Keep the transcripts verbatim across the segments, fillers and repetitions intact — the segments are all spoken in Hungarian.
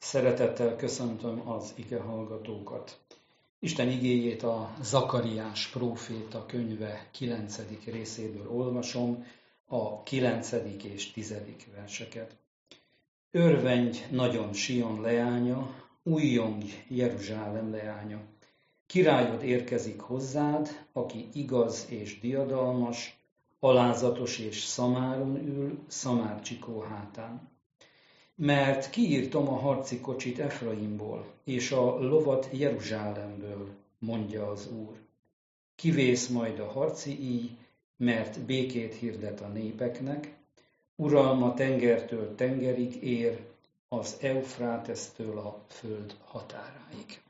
Szeretettel köszöntöm az ige hallgatókat. Isten igéjét a Zakariás próféta könyve kilencedik részéből olvasom, a kilencedik és tizedik verseket. Örvendj nagyon Sion leánya, újjongj Jeruzsálem leánya. Királyod érkezik hozzád, aki igaz és diadalmas, alázatos és szamáron ül, szamárcsikó hátán. Mert kiírtom a harci kocsit Efraimból, és a lovat Jeruzsálemből, mondja az Úr. Kivész majd a harci íj, mert békét hirdet a népeknek, uralma tengertől tengerig ér, az Eufrátesztől a föld határáig.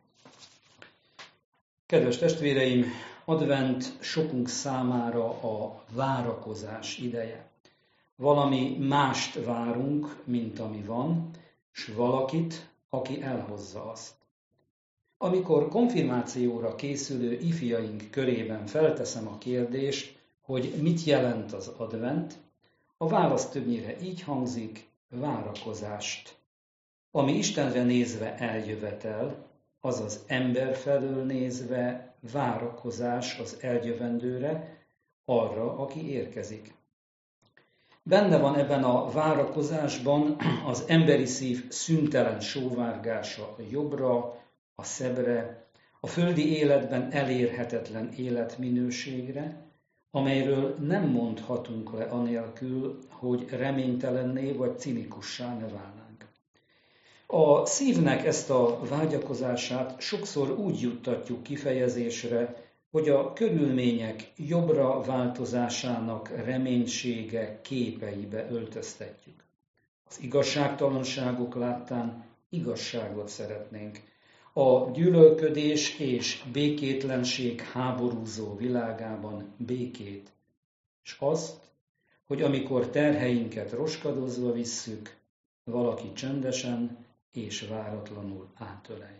Kedves testvéreim, advent sokunk számára a várakozás ideje. Valami mást várunk, mint ami van, s valakit, aki elhozza azt. Amikor konfirmációra készülő ifjaink körében felteszem a kérdést, hogy mit jelent az advent, a válasz többnyire így hangzik: várakozást. Ami Istenre nézve eljövetel, azaz ember felől nézve várakozás az eljövendőre, arra, aki érkezik. Benne van ebben a várakozásban az emberi szív szüntelen sóvárgása a jobbra, a szebbre, a földi életben elérhetetlen életminőségre, amelyről nem mondhatunk le anélkül, hogy reménytelenné vagy cinikussá ne válnánk. A szívnek ezt a vágyakozását sokszor úgy juttatjuk kifejezésre, hogy a körülmények jobbra változásának reménysége képeibe öltöztetjük. Az igazságtalanságok láttán igazságot szeretnénk. A gyűlölködés és békétlenség háborúzó világában békét, és azt, hogy amikor terheinket roskadozva visszük, valaki csendesen és váratlanul átöleljen.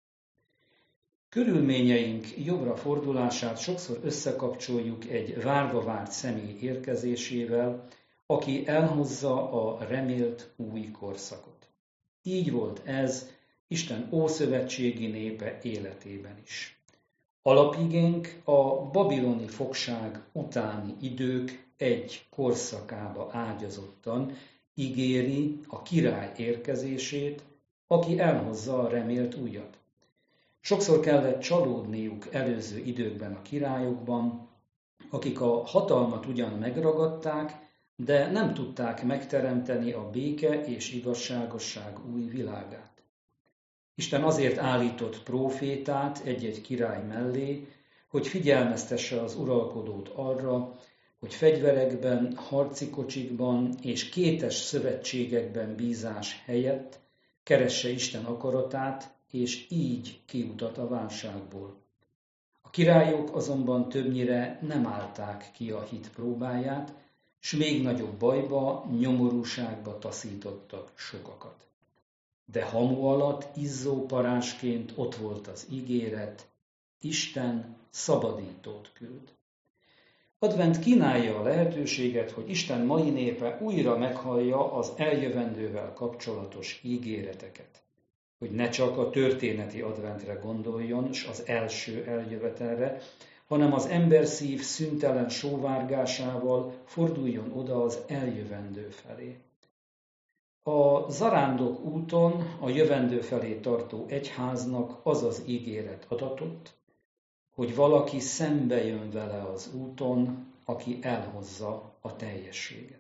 Körülményeink jobbra fordulását sokszor összekapcsoljuk egy várva várt személy érkezésével, aki elhozza a remélt új korszakot. Így volt ez Isten ószövetségi népe életében is. Alapigénk a babiloni fogság utáni idők egy korszakába ágyazottan ígéri a király érkezését, aki elhozza a remélt újat. Sokszor kellett csalódniuk előző időkben a királyokban, akik a hatalmat ugyan megragadták, de nem tudták megteremteni a béke és igazságosság új világát. Isten azért állított prófétát egy-egy király mellé, hogy figyelmeztesse az uralkodót arra, hogy fegyverekben, harci kocsikban és kétes szövetségekben bízás helyett keresse Isten akaratát, és így kiutat a válságból. A királyok azonban többnyire nem állták ki a hit próbáját, s még nagyobb bajba, nyomorúságba taszítottak sokakat. De hamu alatt izzó parázsként ott volt az ígéret: Isten szabadítót küld. Advent kínálja a lehetőséget, hogy Isten mai népe újra meghallja az eljövendővel kapcsolatos ígéreteket. Hogy ne csak a történeti adventre gondoljon, s az első eljövetelre, hanem az emberszív szüntelen sóvárgásával forduljon oda az eljövendő felé. A zarándok úton a jövendő felé tartó egyháznak az az ígéret adatott, hogy valaki szembe jön vele az úton, aki elhozza a teljességet.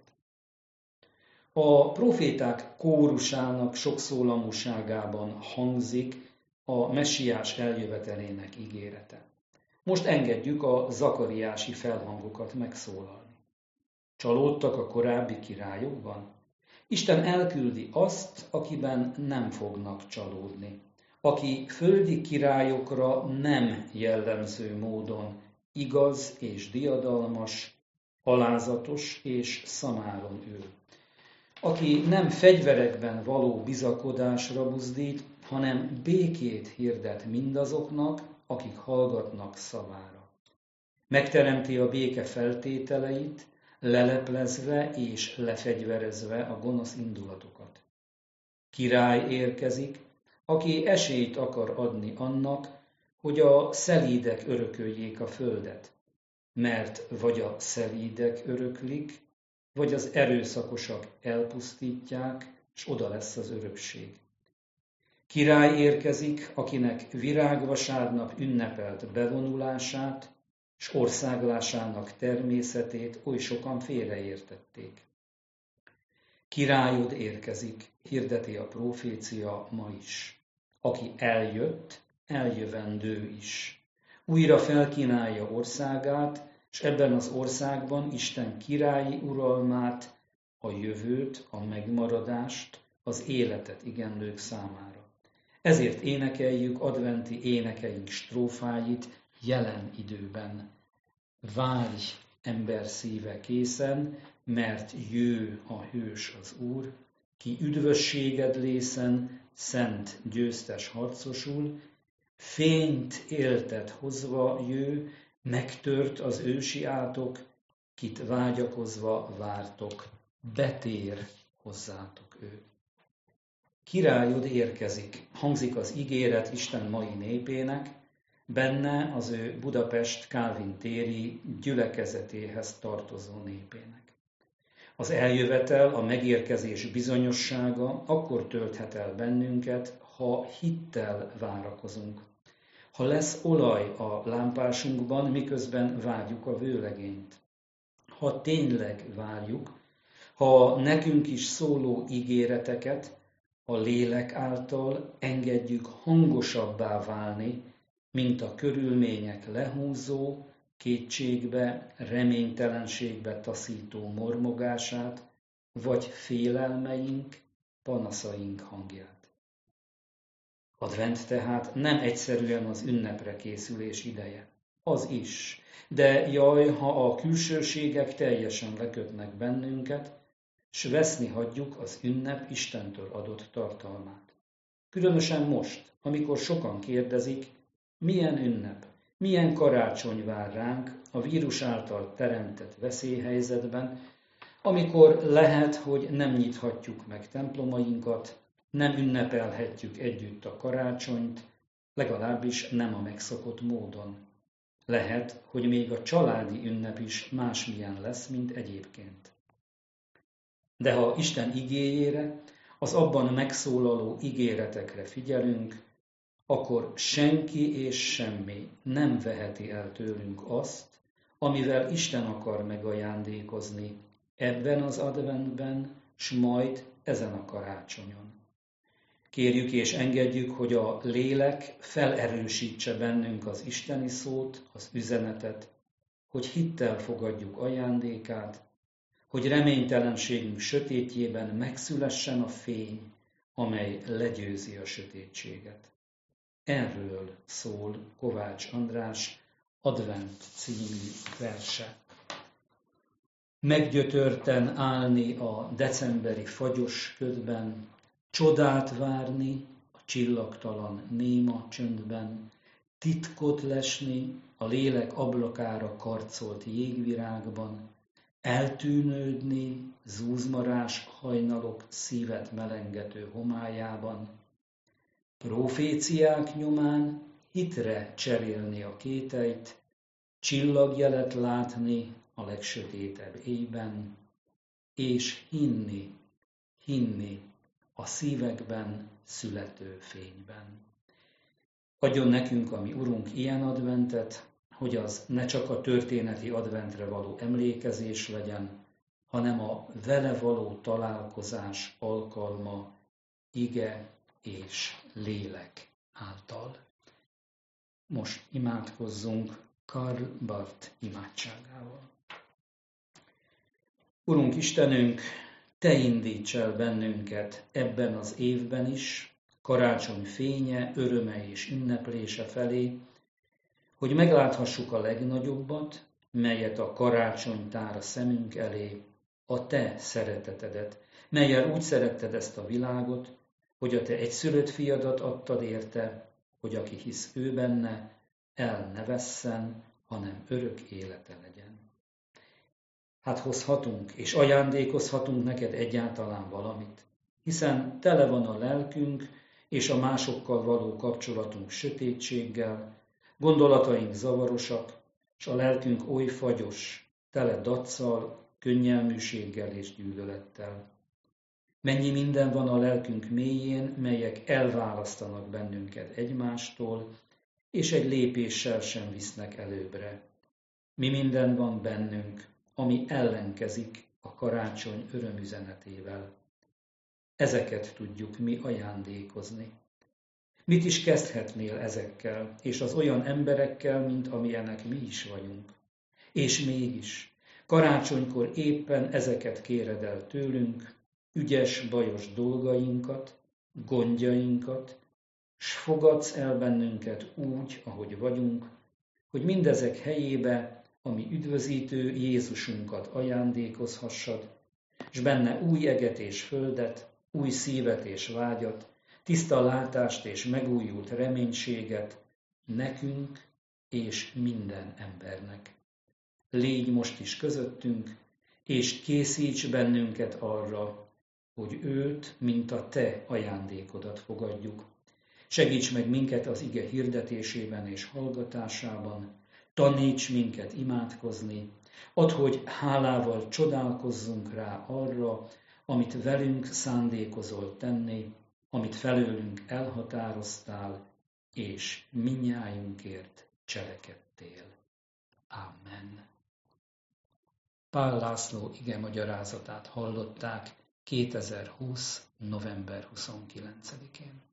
A proféták kórusának sokszólamúságában hangzik a messiás eljövetelének ígérete. Most engedjük a zakariási felhangokat megszólalni. Csalódtak a korábbi királyokban? Isten elküldi azt, akiben nem fognak csalódni, aki földi királyokra nem jellemző módon igaz és diadalmas, alázatos és szamáron ül. Aki nem fegyverekben való bizakodásra buzdít, hanem békét hirdet mindazoknak, akik hallgatnak szavára. Megteremti a béke feltételeit, leleplezve és lefegyverezve a gonosz indulatokat. Király érkezik, aki esélyt akar adni annak, hogy a szelídek örököljék a földet, mert vagy a szelídek öröklik, vagy az erőszakosak elpusztítják, és oda lesz az örökség. Király érkezik, akinek virágvasárnap ünnepelt bevonulását, s országlásának természetét oly sokan félreértették. Királyod érkezik, hirdeti a prófécia ma is. Aki eljött, eljövendő is. Újra felkínálja országát, és ebben az országban Isten királyi uralmát, a jövőt, a megmaradást, az életet igenlők számára. Ezért énekeljük adventi énekeink strófáit jelen időben. Várj, ember szíve készen, mert jő a hős az Úr, ki üdvösséged lészen, szent győztes harcosul, fényt éltet hozva jő, megtört az ősi átok, kit vágyakozva vártok, betér hozzátok ő. Királyod érkezik, hangzik az ígéret Isten mai népének, benne az ő Budapest Kálvin téri gyülekezetéhez tartozó népének. Az eljövetel, a megérkezés bizonyossága akkor tölthet el bennünket, ha hittel várakozunk. Ha lesz olaj a lámpásunkban, miközben várjuk a vőlegényt. Ha tényleg várjuk, ha nekünk is szóló ígéreteket a lélek által engedjük hangosabbá válni, mint a körülmények lehúzó, kétségbe, reménytelenségbe taszító mormogását, vagy félelmeink, panaszaink hangját. Advent tehát nem egyszerűen az ünnepre készülés ideje. Az is, de jaj, ha a külsőségek teljesen lekötnek bennünket, s veszni hagyjuk az ünnep Istentől adott tartalmát. Különösen most, amikor sokan kérdezik, milyen ünnep, milyen karácsony vár ránk a vírus által teremtett veszélyhelyzetben, amikor lehet, hogy nem nyithatjuk meg templomainkat, nem ünnepelhetjük együtt a karácsonyt, legalábbis nem a megszokott módon. Lehet, hogy még a családi ünnep is másmilyen lesz, mint egyébként. De ha Isten igéjére, az abban megszólaló ígéretekre figyelünk, akkor senki és semmi nem veheti el tőlünk azt, amivel Isten akar megajándékozni ebben az adventben, s majd ezen a karácsonyon. Kérjük és engedjük, hogy a lélek felerősítse bennünk az isteni szót, az üzenetet, hogy hittel fogadjuk ajándékát, hogy reménytelenségünk sötétjében megszülessen a fény, amely legyőzi a sötétséget. Erről szól Kovács András Advent című verse. Meggyötörten állni a decemberi fagyos ködben, csodát várni a csillagtalan néma csöndben, titkot lesni a lélek ablakára karcolt jégvirágban, eltűnődni zúzmarás hajnalok szívet melengető homályában, proféciák nyomán hitre cserélni a kételyt, csillagjelet látni a legsötétebb éjben, és hinni, hinni a szívekben születő fényben. Adjon nekünk a mi Urunk ilyen adventet, hogy az ne csak a történeti adventre való emlékezés legyen, hanem a vele való találkozás alkalma, ige és lélek által. Most imádkozzunk Karl Barth imádságával. Urunk Istenünk, Te indíts el bennünket ebben az évben is, karácsony fénye, öröme és ünneplése felé, hogy megláthassuk a legnagyobbat, melyet a karácsony tár a szemünk elé, a Te szeretetedet, mellyel úgy szeretted ezt a világot, hogy a Te egyszülött fiadat adtad érte, hogy aki hisz ő benne, el ne vesszen, hanem örök élete legyen. Hát hozhatunk és ajándékozhatunk neked egyáltalán valamit. hiszen tele van a lelkünk és a másokkal való kapcsolatunk sötétséggel, gondolataink zavarosak, és a lelkünk oly fagyos, tele dacccal, könnyelműséggel és gyűlölettel. Mennyi minden van a lelkünk mélyén, melyek elválasztanak bennünket egymástól, és egy lépéssel sem visznek előbbre. Mi minden van bennünk, ami ellenkezik a karácsony örömüzenetével. Ezeket tudjuk mi ajándékozni. Mit is kezdhetnél ezekkel, és az olyan emberekkel, mint amilyenek mi is vagyunk? És mégis, karácsonykor éppen ezeket kéred el tőlünk, ügyes, bajos dolgainkat, gondjainkat, s fogadsz el bennünket úgy, ahogy vagyunk, hogy mindezek helyébe a mi üdvözítő Jézusunkat ajándékozhassad, s benne új eget és földet, új szívet és vágyat, tiszta látást és megújult reménységet nekünk és minden embernek. Légy most is közöttünk, és készíts bennünket arra, hogy őt, mint a te ajándékodat fogadjuk. Segíts meg minket az ige hirdetésében és hallgatásában, taníts minket imádkozni, add, hogy hálával csodálkozzunk rá arra, amit velünk szándékozol tenni, amit felőlünk elhatároztál, és mindnyájunkért cselekedtél. Amen. Pál László ige magyarázatát hallották kétezer-húsz. november huszonkilencedikén.